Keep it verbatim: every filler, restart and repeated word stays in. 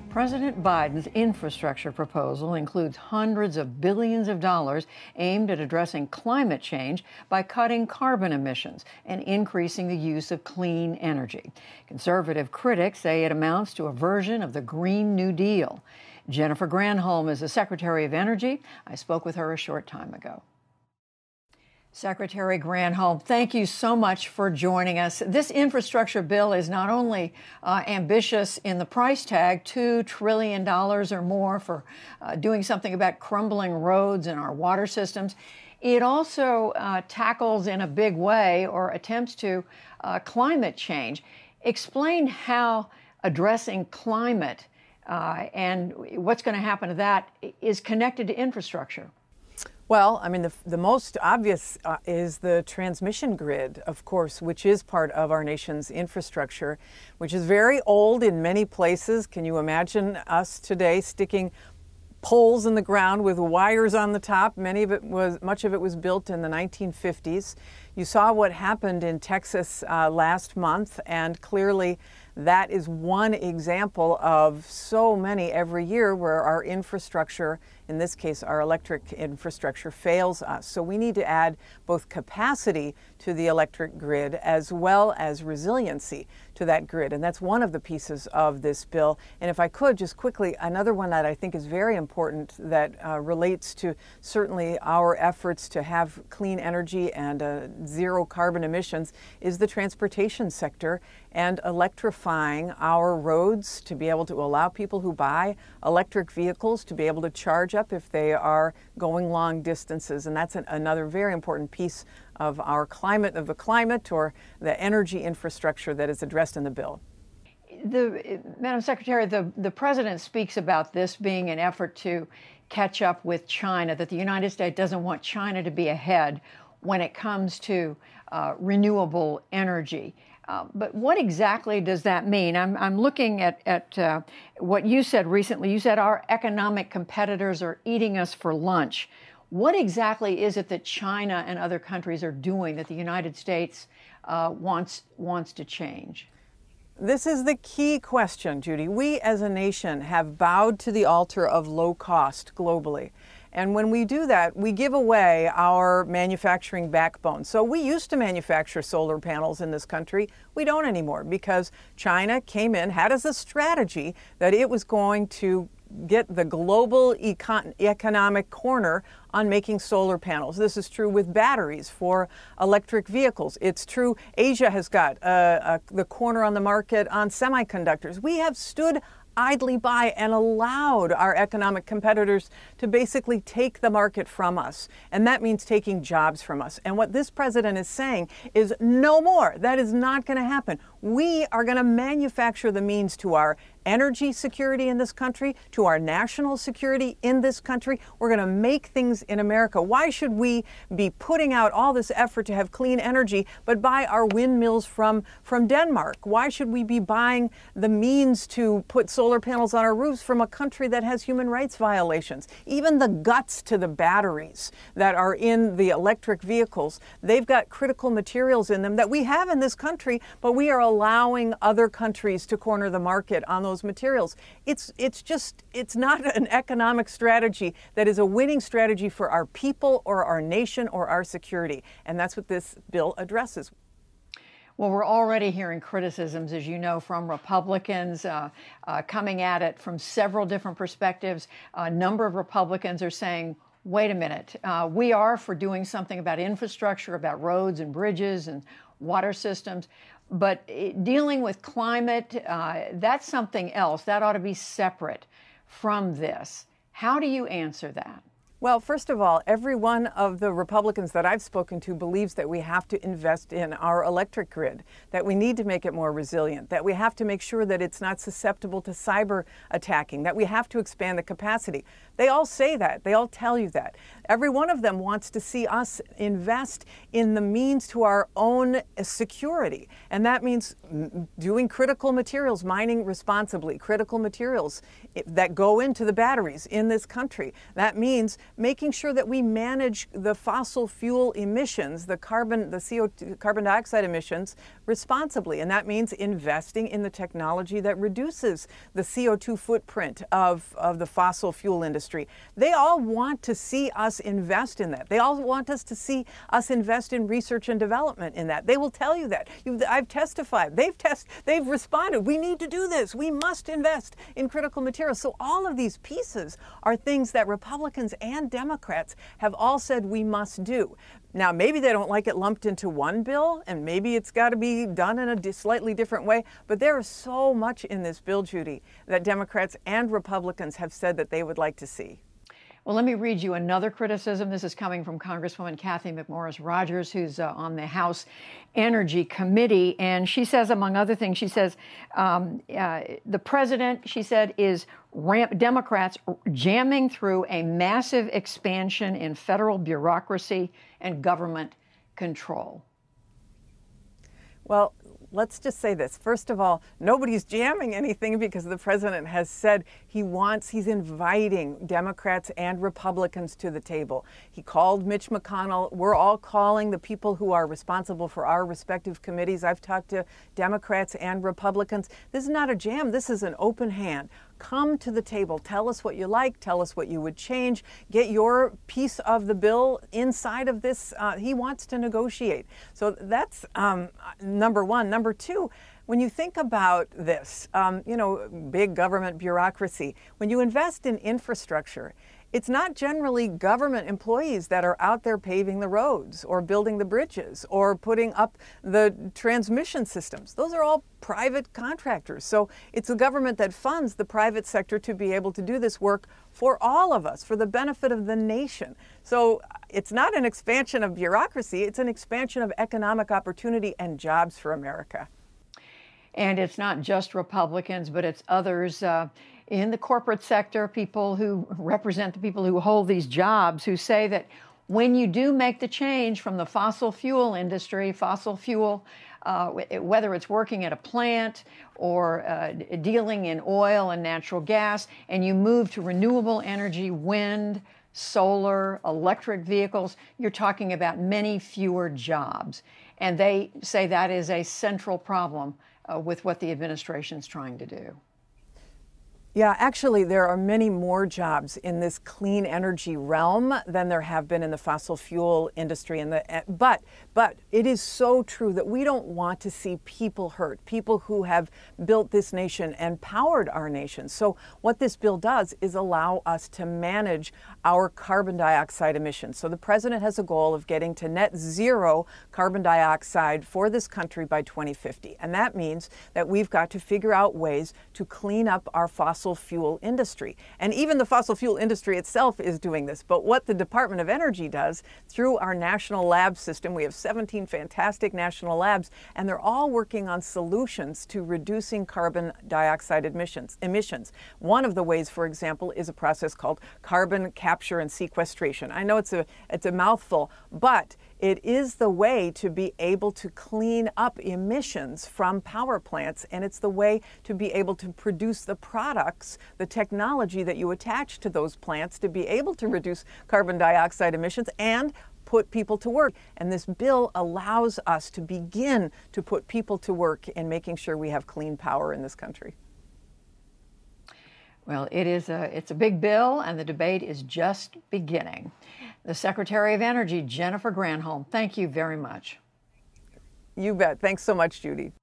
President Biden's infrastructure proposal includes hundreds of billions of dollars aimed at addressing climate change by cutting carbon emissions and increasing the use of clean energy. Conservative critics say it amounts to a version of the Green New Deal. Jennifer Granholm is the Secretary of Energy. I spoke with her a short time ago. Secretary Granholm, thank you so much for joining us. This infrastructure bill is not only uh, ambitious in the price tag, two trillion dollars or more for uh, doing something about crumbling roads and our water systems. It also uh, tackles in a big way, or attempts to, uh, climate change. Explain how addressing climate uh, and what's going to happen to that is connected to infrastructure. Well, I mean, the, the most obvious uh, is the transmission grid, of course, which is part of our nation's infrastructure, which is very old in many places. Can you imagine us today sticking poles in the ground with wires on the top? Many of it was, much of it was built in the nineteen fifties. You saw what happened in Texas uh, last month, and clearly that is one example of so many every year where our infrastructure, in this case our electric infrastructure, fails us. So we need to add both capacity to the electric grid as well as resiliency to that grid. And that's one of the pieces of this bill. And if I could just quickly, another one that I think is very important that uh, relates to certainly our efforts to have clean energy and uh, zero carbon emissions is the transportation sector and electrifying our roads to be able to allow people who buy electric vehicles to be able to charge up if they are going long distances. And that's an, another very important piece of our climate, of the climate or the energy infrastructure that is addressed in the bill. The, Madam Secretary, the, the President speaks about this being an effort to catch up with China, that the United States doesn't want China to be ahead when it comes to uh, renewable energy. Uh, but what exactly does that mean? I'm, I'm looking at, at uh, what you said recently. You said our economic competitors are eating us for lunch. What exactly is it that China and other countries are doing that the United States uh, wants, wants to change? This is the key question, Judy. We as a nation have bowed to the altar of low cost globally. And when we do that, we give away our manufacturing backbone. So we used to manufacture solar panels in this country. We don't anymore because China came in, had as a strategy that it was going to get the global econ economic corner on making solar panels. This is true with batteries for electric vehicles. It's true, Asia has got uh, uh, the corner on the market on semiconductors. We have stood idly by and allowed our economic competitors to basically take the market from us. And that means taking jobs from us. And what this president is saying is no more. That is not going to happen. We are going to manufacture the means to our energy security in this country, to our national security in this country. We're going to make things in America. Why should we be putting out all this effort to have clean energy, but buy our windmills from, from Denmark? Why should we be buying the means to put solar panels on our roofs from a country that has human rights violations? Even the guts to the batteries that are in the electric vehicles, they've got critical materials in them that we have in this country, but we are allowing other countries to corner the market on those materials. It's, it's just, it's not an economic strategy that is a winning strategy for our people or our nation or our security. And that's what this bill addresses. Well, we're already hearing criticisms, as you know, from Republicans uh, uh, coming at it from several different perspectives. A number of Republicans are saying, wait a minute, uh, we are for doing something about infrastructure, about roads and bridges and water systems. But dealing with climate, uh, that's something else. That ought to be separate from this. How do you answer that? Well, first of all, every one of the Republicans that I've spoken to believes that we have to invest in our electric grid, that we need to make it more resilient, that we have to make sure that it's not susceptible to cyber attacking, that we have to expand the capacity. They all say that. They all tell you that. Every one of them wants to see us invest in the means to our own security. And that means doing critical materials, mining responsibly, critical materials that go into the batteries in this country. That means making sure that we manage the fossil fuel emissions, the carbon, the C O two, carbon dioxide emissions responsibly. And that means investing in the technology that reduces the C O two footprint of, of the fossil fuel industry. They all want to see us invest in that. They all want us to see us invest in research and development in that. They will tell you that. You've, I've testified. They've test, they've responded. We need to do this. We must invest in critical materials. So all of these pieces are things that Republicans and Democrats have all said we must do. Now, maybe they don't like it lumped into one bill, and maybe it's got to be done in a slightly different way. But there is so much in this bill, Judy, that Democrats and Republicans have said that they would like to see. Well, let me read you another criticism. This is coming from Congresswoman Cathy McMorris Rodgers, who's uh, on the House Energy Committee. And she says, among other things, she says, um, uh, the president, she said, is ramp- Democrats jamming through a massive expansion in federal bureaucracy and government control. Well, let's just say this. First of all, nobody's jamming anything because the president has said he wants, he's inviting Democrats and Republicans to the table. He called Mitch McConnell. We're all calling the people who are responsible for our respective committees. I've talked to Democrats and Republicans. This is not a jam. This is an open hand. Come to the table. Tell us what you like. Tell us what you would change. Get your piece of the bill inside of this. Uh, he wants to negotiate. So that's um, number one. Number two, when you think about this, um, you know, big government bureaucracy, when you invest in infrastructure, it's not generally government employees that are out there paving the roads or building the bridges or putting up the transmission systems. Those are all private contractors. So it's the government that funds the private sector to be able to do this work for all of us, for the benefit of the nation. So it's not an expansion of bureaucracy, it's an expansion of economic opportunity and jobs for America. And it's not just Republicans, but it's others uh, in the corporate sector, people who represent the people who hold these jobs, who say that when you do make the change from the fossil fuel industry, fossil fuel, uh, whether it's working at a plant or uh, dealing in oil and natural gas, and you move to renewable energy, wind, solar, electric vehicles, you're talking about many fewer jobs. And they say that is a central problem uh, with what the administration is trying to do. Yeah, actually, there are many more jobs in this clean energy realm than there have been in the fossil fuel industry. And the but but it is so true that we don't want to see people hurt, people who have built this nation and powered our nation. So what this bill does is allow us to manage our carbon dioxide emissions. So the president has a goal of getting to net zero carbon dioxide for this country by twenty fifty. And that means that we've got to figure out ways to clean up our fossil fuel industry. And even the fossil fuel industry itself is doing this. But what the Department of Energy does through our national lab system, we have seventeen fantastic national labs, and they're all working on solutions to reducing carbon dioxide emissions. emissions. One of the ways, for example, is a process called carbon capture and sequestration. I know it's a, it's a mouthful, but it is the way to be able to clean up emissions from power plants, and it's the way to be able to produce the products, the technology that you attach to those plants to be able to reduce carbon dioxide emissions and put people to work. And this bill allows us to begin to put people to work in making sure we have clean power in this country. Well, it is a, it's a big bill, and the debate is just beginning. The Secretary of Energy, Jennifer Granholm, thank you very much. You bet. Thanks so much, Judy.